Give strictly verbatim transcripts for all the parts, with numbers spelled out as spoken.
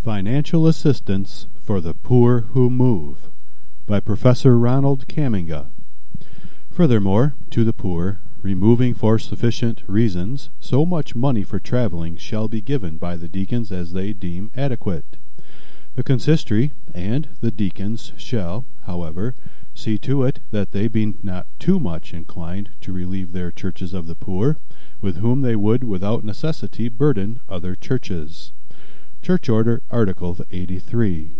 Financial Assistance for the Poor Who Move by Professor Ronald Kaminga. Furthermore, to the poor, removing for sufficient reasons, so much money for traveling shall be given by the deacons as they deem adequate. The consistory and the deacons shall, however, see to it that they be not too much inclined to relieve their churches of the poor, with whom they would without necessity burden other churches. Church Order, Article eighty-three.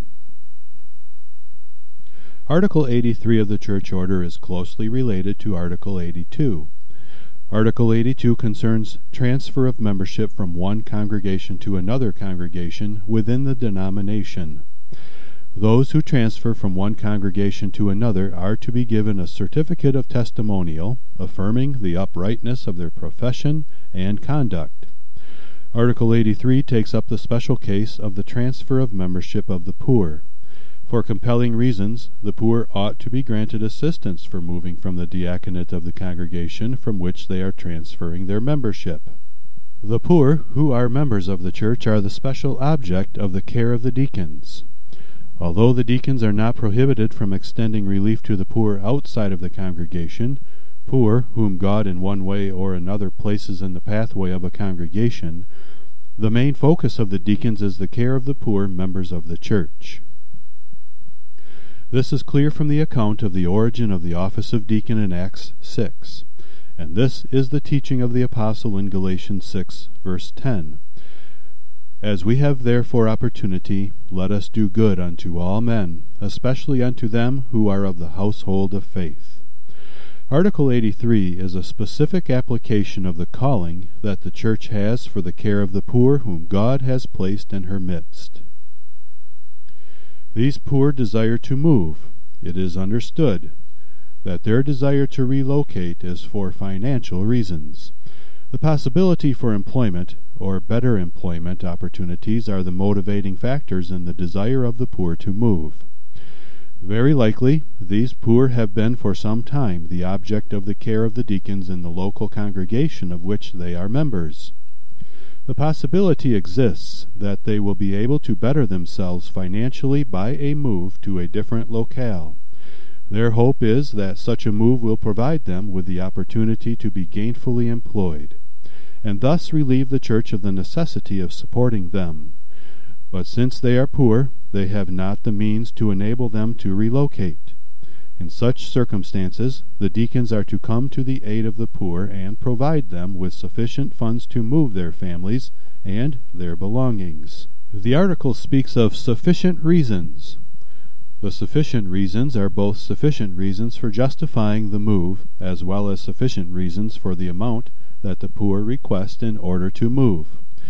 Article eighty-three of the Church Order is closely related to Article eighty-two. Article eighty-two concerns transfer of membership from one congregation to another congregation within the denomination. Those who transfer from one congregation to another are to be given a certificate of testimonial affirming the uprightness of their profession and conduct. Article eighty-three takes up the special case of the transfer of membership of the poor. For compelling reasons, the poor ought to be granted assistance for moving from the diaconate of the congregation from which they are transferring their membership. The poor who are members of the church are the special object of the care of the deacons. Although the deacons are not prohibited from extending relief to the poor outside of the congregation, poor whom God in one way or another places in the pathway of a congregation, the main focus of the deacons is the care of the poor members of the church. This is clear from the account of the origin of the office of deacon in Acts six, and this is the teaching of the apostle in Galatians six, verse ten. As we have therefore opportunity, let us do good unto all men, especially unto them who are of the household of faith. Article eighty-three is a specific application of the calling that the church has for the care of the poor whom God has placed in her midst. These poor desire to move. It is understood that their desire to relocate is for financial reasons. The possibility for employment or better employment opportunities are the motivating factors in the desire of the poor to move. Very likely, these poor have been for some time the object of the care of the deacons in the local congregation of which they are members. The possibility exists that they will be able to better themselves financially by a move to a different locale. Their hope is that such a move will provide them with the opportunity to be gainfully employed, and thus relieve the church of the necessity of supporting them. But since they are poor, they have not the means to enable them to relocate. In such circumstances, the deacons are to come to the aid of the poor and provide them with sufficient funds to move their families and their belongings. The article speaks of sufficient reasons. The sufficient reasons are both sufficient reasons for justifying the move, as well as sufficient reasons for the amount that the poor request in order to move.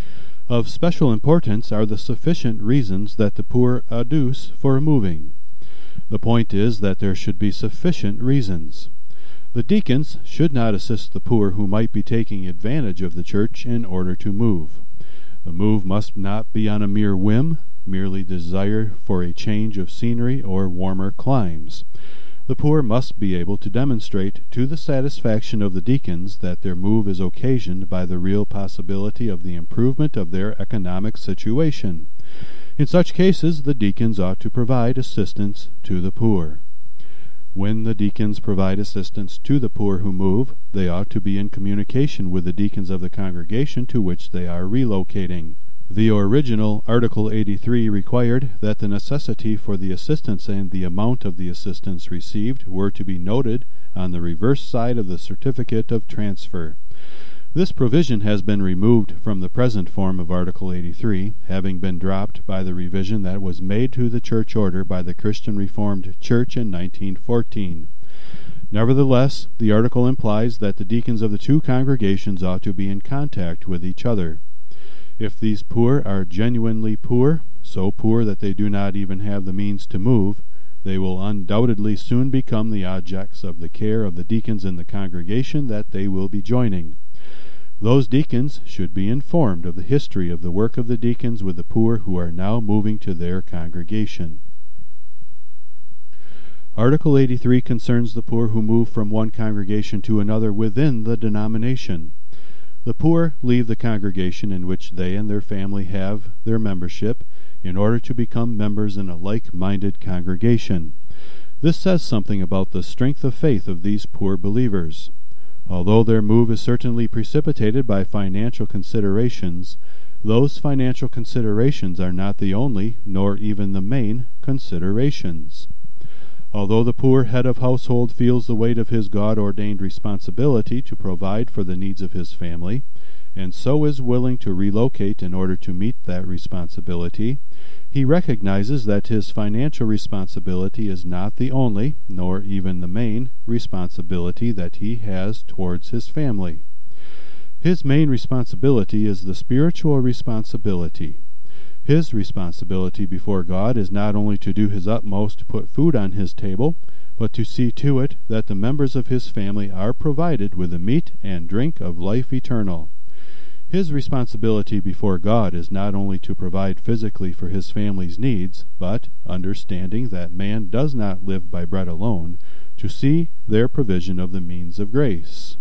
Of special importance are the sufficient reasons that the poor adduce for moving. The point is that there should be sufficient reasons. The deacons should not assist the poor who might be taking advantage of the church in order to move. The move must not be on a mere whim, merely desire for a change of scenery or warmer climes. The poor must be able to demonstrate to the satisfaction of the deacons that their move is occasioned by the real possibility of the improvement of their economic situation. In such cases, the deacons ought to provide assistance to the poor. When the deacons provide assistance to the poor who move, they ought to be in communication with the deacons of the congregation to which they are relocating. The original Article eighty-three required that the necessity for the assistance and the amount of the assistance received were to be noted on the reverse side of the certificate of transfer. This provision has been removed from the present form of Article eighty-three, having been dropped by the revision that was made to the Church Order by the Christian Reformed Church in nineteen fourteen. Nevertheless, the article implies that the deacons of the two congregations ought to be in contact with each other. If these poor are genuinely poor, so poor that they do not even have the means to move, they will undoubtedly soon become the objects of the care of the deacons in the congregation that they will be joining. Those deacons should be informed of the history of the work of the deacons with the poor who are now moving to their congregation. Article eighty-three concerns the poor who move from one congregation to another within the denomination. The poor leave the congregation in which they and their family have their membership in order to become members in a like-minded congregation. This says something about the strength of faith of these poor believers. Although their move is certainly precipitated by financial considerations, those financial considerations are not the only, nor even the main, considerations. Although the poor head of household feels the weight of his God-ordained responsibility to provide for the needs of his family, and so is willing to relocate in order to meet that responsibility, he recognizes that his financial responsibility is not the only, nor even the main, responsibility that he has towards his family. His main responsibility is the spiritual responsibility. His responsibility before God is not only to do his utmost to put food on his table, but to see to it that the members of his family are provided with the meat and drink of life eternal. His responsibility before God is not only to provide physically for his family's needs, but, understanding that man does not live by bread alone, to see their provision of the means of grace.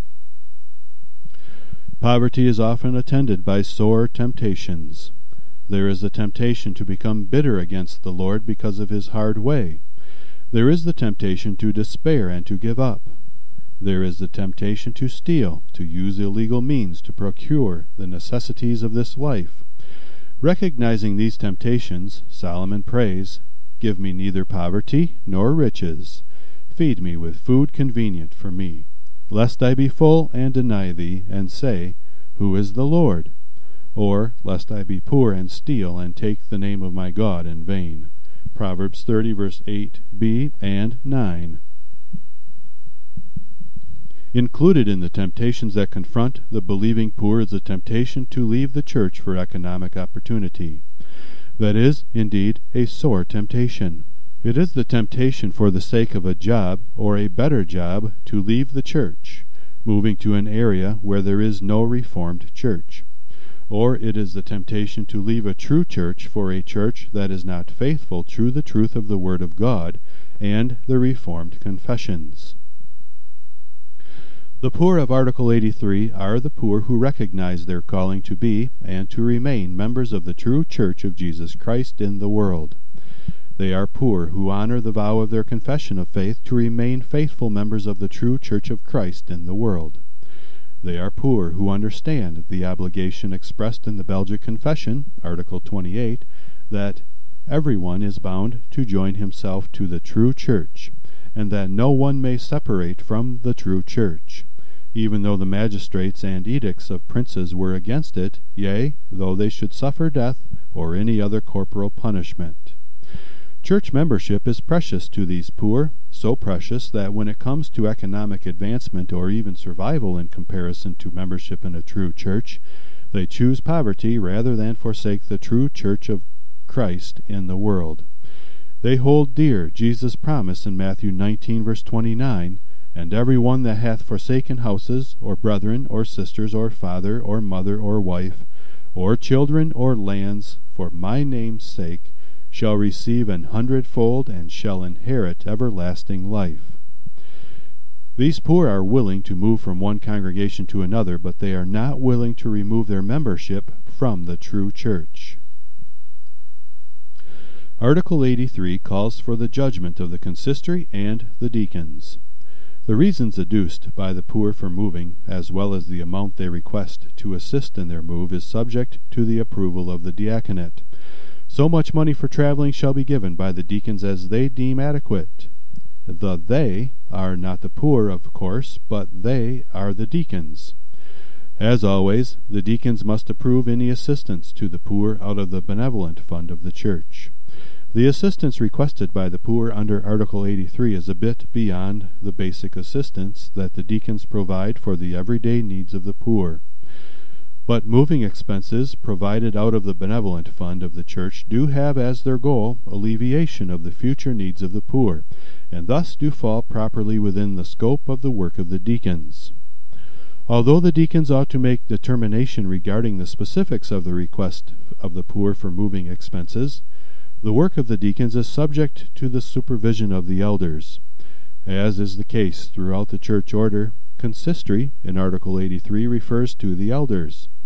Poverty is often attended by sore temptations. There is the temptation to become bitter against the Lord because of his hard way. There is the temptation to despair and to give up. There is the temptation to steal, to use illegal means to procure the necessities of this life. Recognizing these temptations, Solomon prays, "Give me neither poverty nor riches. Feed me with food convenient for me, lest I be full and deny thee, and say, Who is the Lord? Or, lest I be poor and steal, and take the name of my God in vain." Proverbs thirty, verse eight b and nine. Included in the temptations that confront the believing poor is the temptation to leave the church for economic opportunity. That is, indeed, a sore temptation. It is the temptation for the sake of a job, or a better job, to leave the church, moving to an area where there is no Reformed church. Or it is the temptation to leave a true church for a church that is not faithful to the truth of the Word of God and the Reformed confessions. The poor of Article eighty-three are the poor who recognize their calling to be and to remain members of the true Church of Jesus Christ in the world. They are poor who honor the vow of their confession of faith to remain faithful members of the true Church of Christ in the world. They are poor who understand the obligation expressed in the Belgic Confession, Article twenty-eight, that everyone is bound to join himself to the true Church, and that no one may separate from the true Church, even though the magistrates and edicts of princes were against it, yea, though they should suffer death or any other corporal punishment. Church membership is precious to these poor, so precious that when it comes to economic advancement or even survival in comparison to membership in a true church, they choose poverty rather than forsake the true Church of Christ in the world. They hold dear Jesus' promise in Matthew nineteen, verse twenty-nine, "And every one that hath forsaken houses, or brethren, or sisters, or father, or mother, or wife, or children, or lands, for my name's sake, shall receive an hundredfold, and shall inherit everlasting life." These poor are willing to move from one congregation to another, but they are not willing to remove their membership from the true church. Article eighty-three calls for the judgment of the consistory and the deacons. The reasons adduced by the poor for moving, as well as the amount they request to assist in their move, is subject to the approval of the diaconate. So much money for traveling shall be given by the deacons as they deem adequate. The they are not the poor, of course, but they are the deacons. As always, the deacons must approve any assistance to the poor out of the benevolent fund of the church. The assistance requested by the poor under Article eighty-three is a bit beyond the basic assistance that the deacons provide for the everyday needs of the poor. But moving expenses provided out of the benevolent fund of the church do have as their goal alleviation of the future needs of the poor, and thus do fall properly within the scope of the work of the deacons. Although the deacons ought to make determination regarding the specifics of the request of the poor for moving expenses, the work of the deacons is subject to the supervision of the elders. As is the case throughout the church order, consistory in Article eighty-three refers to the elders.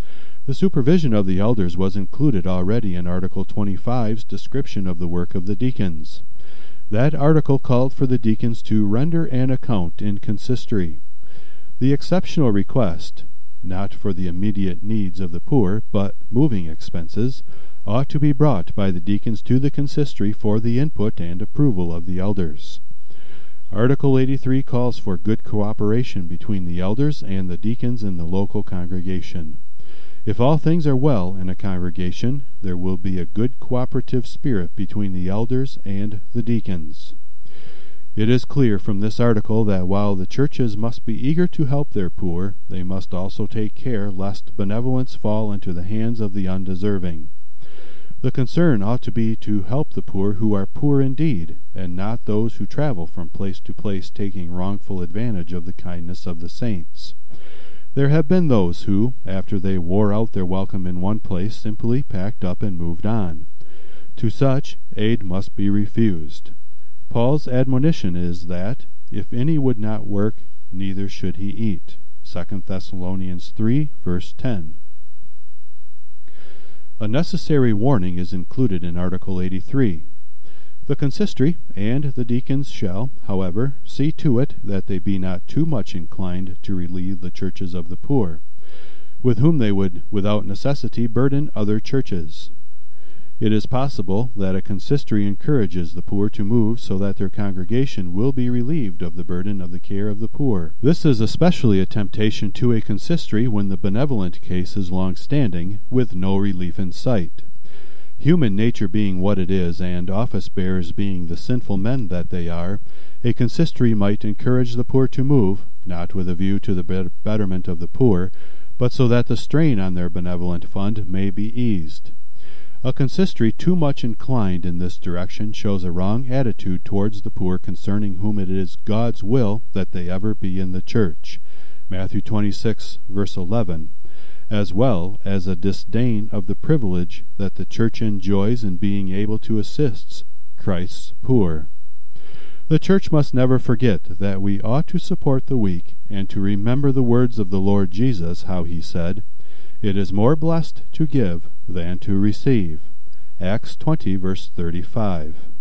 The supervision of the elders was included already in Article twenty-five's description of the work of the deacons. That article called for the deacons to render an account in consistory. The exceptional request, not for the immediate needs of the poor, but moving expenses, ought to be brought by the deacons to the consistory for the input and approval of the elders. Article eighty-three calls for good cooperation between the elders and the deacons in the local congregation. If all things are well in a congregation, there will be a good cooperative spirit between the elders and the deacons. It is clear from this article that while the churches must be eager to help their poor, they must also take care lest benevolence fall into the hands of the undeserving. The concern ought to be to help the poor who are poor indeed, and not those who travel from place to place taking wrongful advantage of the kindness of the saints. There have been those who, after they wore out their welcome in one place, simply packed up and moved on. To such, aid must be refused. Paul's admonition is that, if any would not work, neither should he eat. Second Thessalonians three, verse ten. A necessary warning is included in Article eighty-three. The consistory and the deacons shall, however, see to it that they be not too much inclined to relieve the churches of the poor, with whom they would without necessity burden other churches. It is possible that a consistory encourages the poor to move so that their congregation will be relieved of the burden of the care of the poor. This is especially a temptation to a consistory when the benevolent case is long-standing, with no relief in sight. Human nature being what it is, and office-bearers being the sinful men that they are, a consistory might encourage the poor to move, not with a view to the betterment of the poor, but so that the strain on their benevolent fund may be eased. A consistory too much inclined in this direction shows a wrong attitude towards the poor concerning whom it is God's will that they ever be in the church. Matthew twenty-six, verse eleven. As well as a disdain of the privilege that the church enjoys in being able to assist Christ's poor. The church must never forget that we ought to support the weak, and to remember the words of the Lord Jesus, how he said, "It is more blessed to give than to receive." Acts twenty, verse thirty-five.